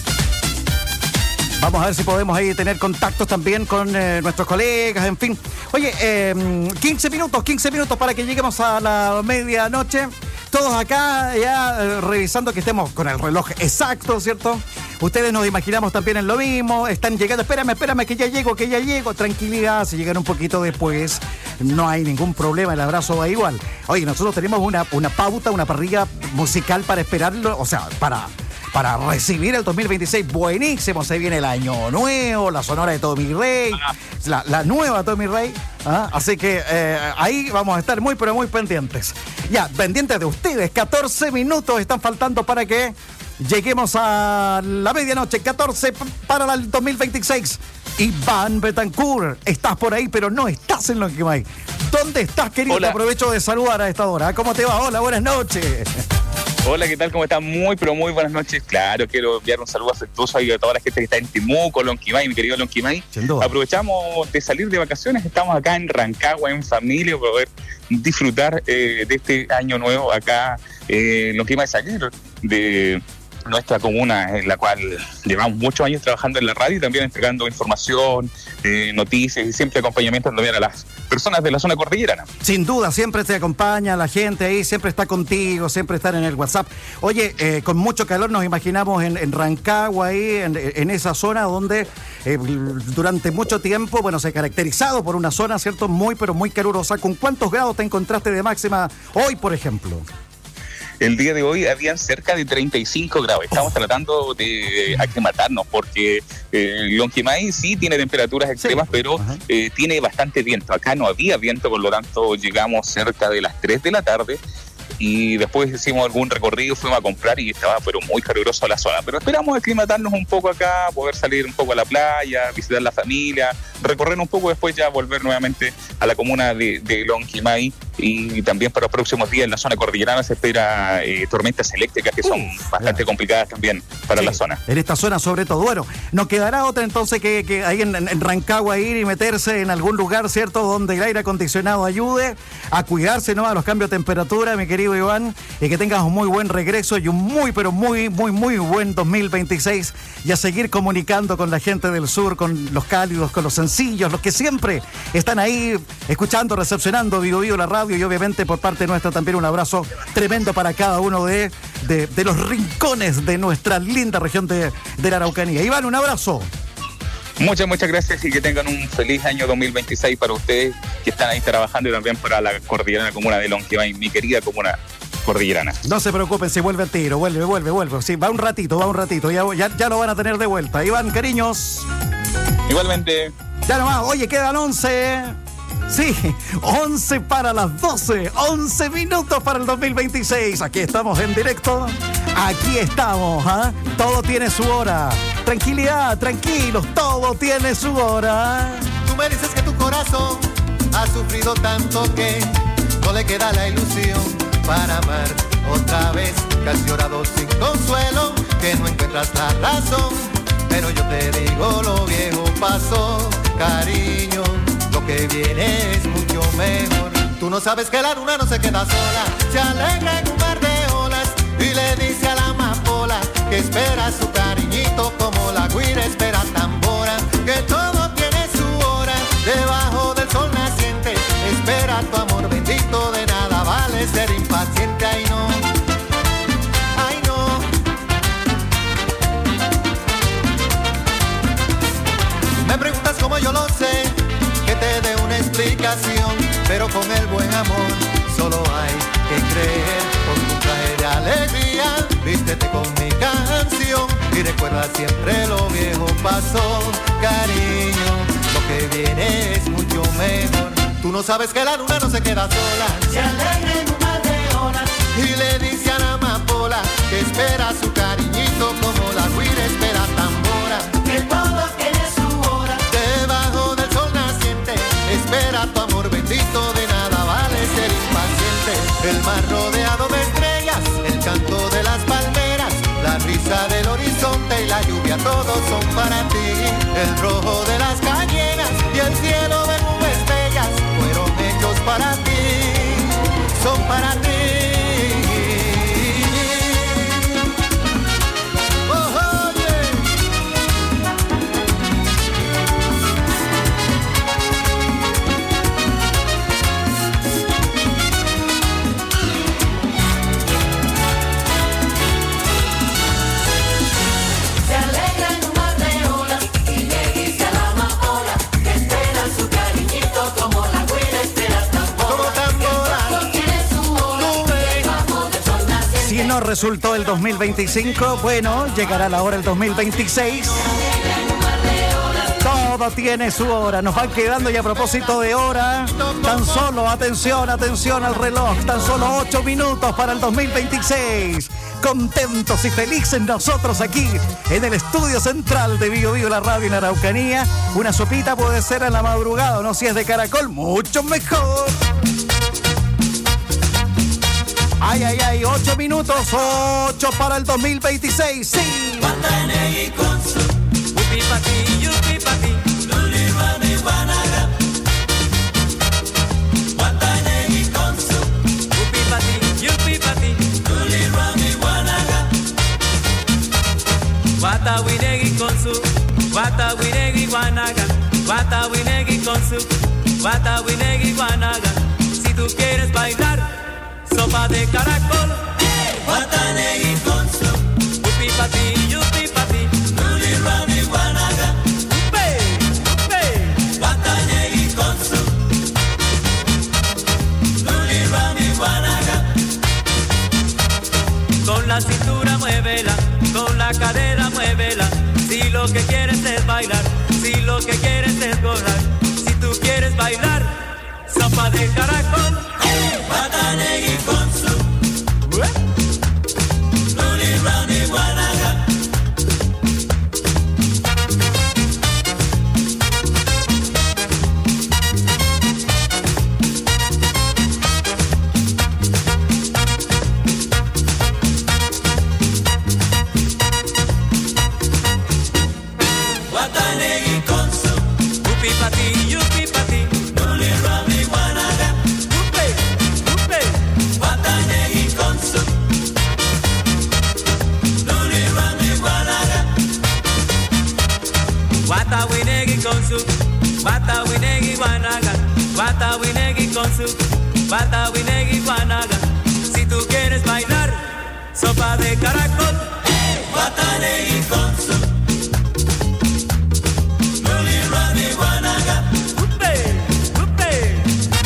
Vamos a ver si podemos ahí tener contactos también con eh, nuestros colegas, en fin. Oye, eh, quince minutos, quince minutos para que lleguemos a la medianoche. Todos acá ya eh, revisando que estemos con el reloj exacto, ¿cierto? Ustedes nos imaginamos también en lo mismo. Están llegando, espérame, espérame, que ya llego, que ya llego. Tranquilidad, si llegan un poquito después, no hay ningún problema, el abrazo va igual. Oye, nosotros tenemos una, una pauta, una parrilla musical para esperarlo, o sea, para... para recibir el dos mil veintiséis buenísimo. Se viene el año nuevo, la sonora de Tommy Rey, la, la nueva Tommy Rey. ¿Ah? Así que eh, ahí vamos a estar muy, pero muy pendientes. Ya, pendientes de ustedes. catorce minutos están faltando para que lleguemos a la medianoche. catorce para el dos mil veintiséis. Iván Betancourt, estás por ahí, pero no estás en Lonquimay. ¿Dónde estás, querido? Hola. Aprovecho de saludar a esta hora. ¿Cómo te va? Hola, buenas noches. Hola, ¿qué tal? ¿Cómo están? Muy, pero muy buenas noches. Claro, quiero enviar un saludo afectuoso a toda la gente que está en Temuco, Lonquimay, mi querido Lonquimay. Aprovechamos de salir de vacaciones, estamos acá en Rancagua, en familia, para poder disfrutar eh, de este año nuevo acá eh, en Lonquimay Saguero, de nuestra comuna, en la cual llevamos muchos años trabajando en la radio y también entregando información, eh, noticias y siempre acompañamiento también a las personas de la zona cordillerana. Sin duda, siempre te acompaña la gente ahí, siempre está contigo, siempre están en el WhatsApp. Oye, eh, con mucho calor nos imaginamos en, en Rancagua, ahí, en, en esa zona donde eh, durante mucho tiempo, bueno, se ha caracterizado por una zona, ¿cierto?, muy, pero muy calurosa. ¿Con cuántos grados te encontraste de máxima hoy, por ejemplo? El día de hoy habían cerca de treinta y cinco grados. Estamos oh. tratando de aclimatarnos porque eh, Lonquimay sí tiene temperaturas extremas, sí. pero eh, tiene bastante viento. Acá no había viento, por lo tanto llegamos cerca de las tres de la tarde y después hicimos algún recorrido, fuimos a comprar y estaba pero muy caluroso la zona. Pero esperamos aclimatarnos un poco acá, poder salir un poco a la playa, visitar la familia, recorrer un poco, después ya volver nuevamente a la comuna de, de Lonquimay. Y también para los próximos días en la zona cordillerana se espera eh, tormentas eléctricas que son uh, bastante yeah. complicadas también para sí, la zona. En esta zona sobre todo. Bueno, nos quedará otra entonces que, que ahí en, en Rancagua ir y meterse en algún lugar, ¿cierto?, donde el aire acondicionado ayude a cuidarse, ¿no?, a los cambios de temperatura, mi querido Iván, y que tengas un muy buen regreso y un muy, pero muy, muy, muy buen dos mil veintiséis y a seguir comunicando con la gente del sur, con los cálidos, con los sencillos, los que siempre están ahí escuchando, recepcionando Vivo Vivo la radio. Y obviamente por parte nuestra también un abrazo tremendo para cada uno de, de, de los rincones de nuestra linda región de, de la Araucanía. Iván, un abrazo. Muchas, muchas gracias y que tengan un feliz año dos mil veintiséis para ustedes que están ahí trabajando y también para la cordillerana comuna de Lonquimay, mi querida comuna cordillerana. No se preocupen, si vuelve al tiro, vuelve, vuelve, vuelve. Sí, va un ratito, va un ratito, ya, ya, ya lo van a tener de vuelta. Iván, cariños. Igualmente. Ya nomás, oye, quedan once. Sí, once para las doce, once minutos para el dos mil veintiséis. Aquí estamos en directo, aquí estamos, ¿ah? ¿eh? Todo tiene su hora. Tranquilidad, tranquilos, todo tiene su hora. Tú me dices que tu corazón ha sufrido tanto que no le queda la ilusión para amar otra vez. Que has llorado sin consuelo, que no encuentras la razón. Pero yo te digo, lo viejo pasó, cariño. Lo que viene es mucho mejor. Tú no sabes que la luna no se queda sola, se alegra en un mar de olas y le dice a la amapola que espera su cariñito como la guira espera tambora. Que todo tiene su hora, debajo del sol naciente espera tu amor bendito. De nada vale ser impaciente, ay no, ay no. Me preguntas cómo yo lo sé, que te dé una explicación, pero con el buen amor solo hay que creer. Con un traje de alegría, vístete con mi canción y recuerda siempre lo viejo pasó, cariño. Lo que viene es mucho mejor. Tú no sabes que la luna no se queda sola, se alegra en un mar de olas y le dice a la amapola que espera su cariñito como la guira espera tambora. Que todo tiene su hora, debajo del sol naciente espera tu amor bendito. De nada vale ser impaciente. El mar rodeado de estrellas, el canto de las palmeras, la brisa del horizonte y la lluvia, todos son para ti. El rojo de las cañeras y el cielo de nubes bellas fueron hechos para ti, son para ti. No resultó el dos mil veinticinco, bueno, llegará la hora del dos mil veintiséis. Todo tiene su hora. Nos van quedando, y a propósito de hora, tan solo, atención, atención al reloj, tan solo ocho minutos para el dos mil veintiséis. Contentos y felices nosotros aquí en el estudio central de Vivo Vivo la radio en Araucanía. Una sopita puede ser a la madrugada, no, si es de caracol, mucho mejor. Ay, ay, ay, ocho minutos, ocho para el dos mil veintiséis, sí. Wata Winegi con su, Wata Winegi Guanaga, Wata Winegi con su, Wata Winegi Guanaga. Si tú quieres bailar, sopa de caracol, Wata Negi con su, Upi Pati, Yupi Pati, Nuli Rami Guanaga, Upe, Upe, Wata Negi con su, Nuli Rami Guanaga. Con la cintura muévela, con la cadera muévela. Si lo que quieres es bailar, si lo que quieres es gozar, si tú quieres bailar, sopa de caracol, Watanegi con su, Nuli Rami Guanaga. Watanegi con su, Upi Pati, Yupi Pati, Nuli Rami Guanaga, Upe, Upe, Watanegi con su, Nuli Rami Guanaga. Wata Winegi con su, Wata Winegi Guanaga, Wata Winegi con su, Wata Winegi Guanaga. Si tú quieres bailar, sopa de caracol, Watanegi con su, Nuli Rami Guanaga. Upe, upe.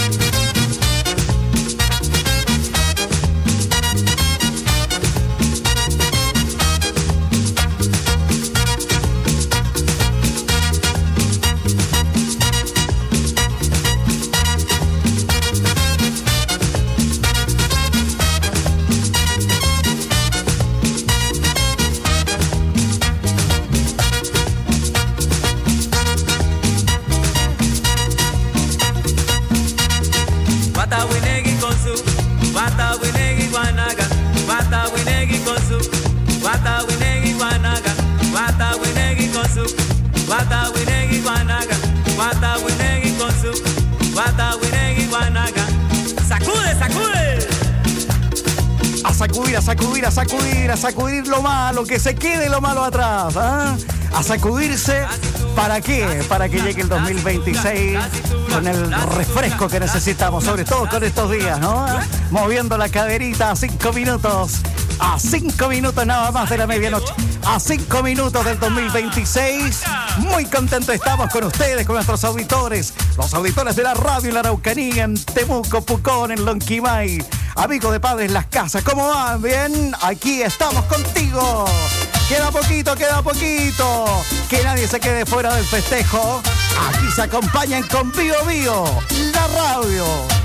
Wata Winegi con su, Wata Winegi Guanaga, Wata Winegi con su, Wata Winegi Guanaga, Wata Winegi con su, Wata Winegi Guanaga, Wata Winegi con su, Wata Winegi Guanaga. Sacude, sacude. A sacudir, a sacudir, a sacudir, a sacudir lo malo, que se quede lo malo atrás. ¿Ah? A sacudirse, ¿para qué? Para que llegue el dos mil veintiséis con el refresco que necesitamos, sobre todo con estos días, ¿no? Moviendo la caderita a cinco minutos, a cinco minutos nada más de la medianoche, a cinco minutos del dos mil veintiséis. Muy contentos estamos con ustedes, con nuestros auditores, los auditores de la radio en la Araucanía, en Temuco, Pucón, en Lonquimay. Amigos de Padres Las Casas, ¿cómo van? ¿Bien? Aquí estamos contigo. Queda poquito, queda poquito. Que nadie se quede fuera del festejo. Aquí se acompañan con Bio Bio, la radio.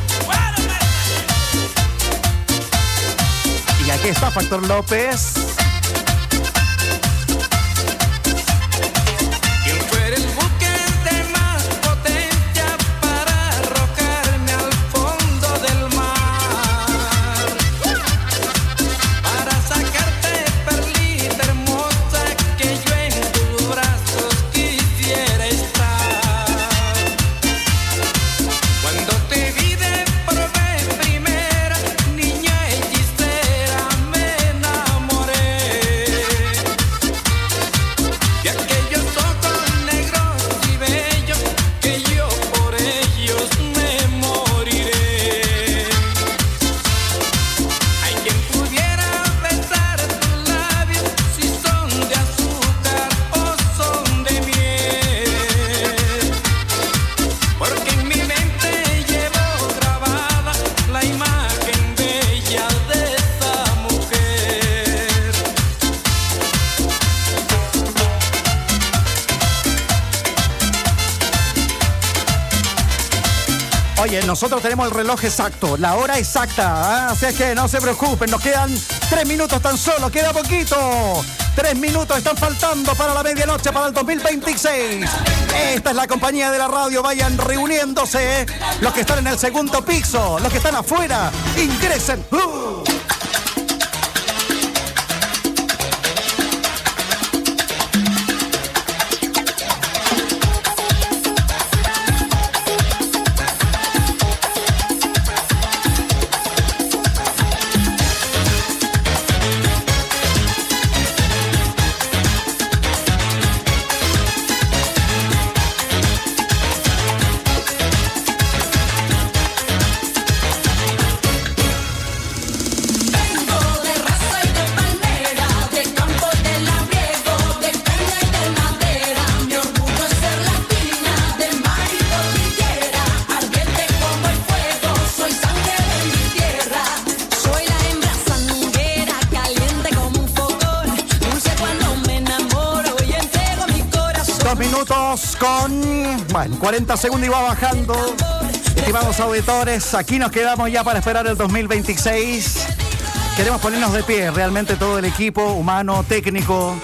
Y aquí está Factor López. ¿Quién fuera el buque de más potencia para arrojarme al fondo del mar? Para sacarte perlita hermosa que yo en tus brazos quisiera estar. Cuando te vi de por vez primera, niña hechicera, me enamoré de aquellos ojos negros y bellos que yo por ellos me moriré. Hay quien pudiera besar tus labios si son de azúcar o son de miel, porque en mi mente llevo grabada la imagen bella de esa mujer. Oye, nosotros tenemos el reloj exacto, la hora exacta, ¿eh? Así es que no se preocupen, nos quedan tres minutos tan solo, queda poquito. Tres minutos están faltando para la medianoche, para el dos mil veintiséis. Esta es la compañía de la radio, vayan reuniéndose. ¿eh? Los que están en el segundo piso, los que están afuera, ingresen. ¡Uh! minutos con, bueno, cuarenta segundos y va bajando. Estimados auditores, aquí nos quedamos ya para esperar el dos mil veintiséis. Queremos ponernos de pie, realmente todo el equipo humano, técnico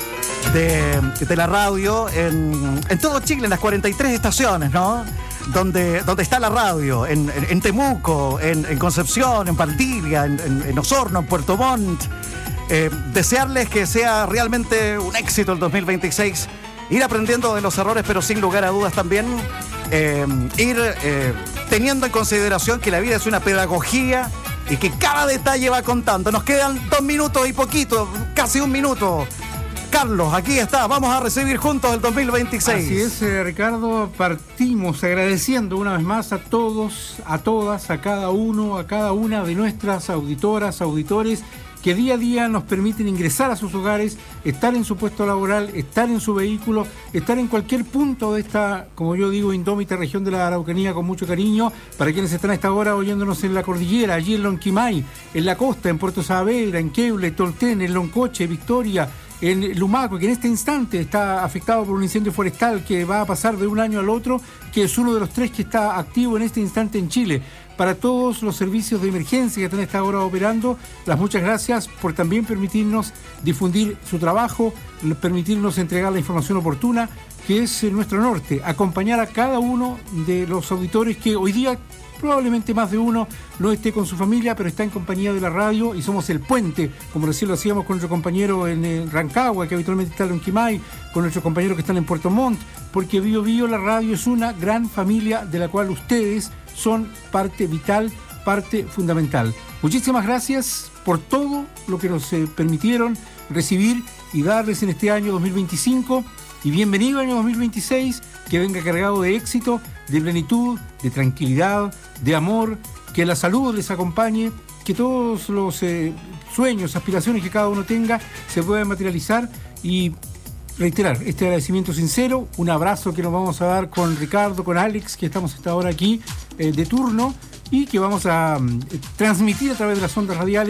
de, de la radio en, en todo Chile, en las cuarenta y tres estaciones, ¿no? Donde, donde está la radio, en, en, en Temuco, en, en Concepción, en Valdivia, en, en, en Osorno, en Puerto Montt. Eh, desearles que sea realmente un éxito el dos mil veintiséis. Ir aprendiendo de los errores, pero sin lugar a dudas también eh, ir eh, teniendo en consideración que la vida es una pedagogía y que cada detalle va contando. Nos quedan dos minutos y poquito, casi un minuto. Carlos, aquí está, vamos a recibir juntos el dos mil veintiséis. Así es, eh, Ricardo, partimos agradeciendo una vez más a todos, a todas, a cada uno, a cada una de nuestras auditoras, auditores, que día a día nos permiten ingresar a sus hogares, estar en su puesto laboral, estar en su vehículo, estar en cualquier punto de esta, como yo digo, indómita región de la Araucanía con mucho cariño. Para quienes están a esta hora oyéndonos en la cordillera, allí en Lonquimay, en la costa, en Puerto Saavedra, en Queble, Tolten, en Loncoche, Victoria, en Lumaco, que en este instante está afectado por un incendio forestal que va a pasar de un año al otro, que es uno de los tres que está activo en este instante en Chile. Para todos los servicios de emergencia que están a esta hora operando, las muchas gracias por también permitirnos difundir su trabajo, permitirnos entregar la información oportuna, que es nuestro norte, acompañar a cada uno de los auditores que hoy día probablemente más de uno no esté con su familia, pero está en compañía de la radio y somos el puente, como recién lo hacíamos con nuestro compañero en eh, Rancagua, que habitualmente está en Lonquimay, con nuestros compañeros que están en Puerto Montt, porque Bío Bío, la radio, es una gran familia de la cual ustedes son parte vital, parte fundamental. Muchísimas gracias por todo lo que nos eh, permitieron recibir y darles en este año dos mil veinticinco, y bienvenido año dos mil veintiséis, que venga cargado de éxito, de plenitud, de tranquilidad, de amor, que la salud les acompañe, que todos los eh, sueños, aspiraciones que cada uno tenga se puedan materializar, y reiterar este agradecimiento sincero, un abrazo que nos vamos a dar con Ricardo, con Alex, que estamos hasta ahora aquí eh, de turno, y que vamos a eh, transmitir a través de las ondas radiales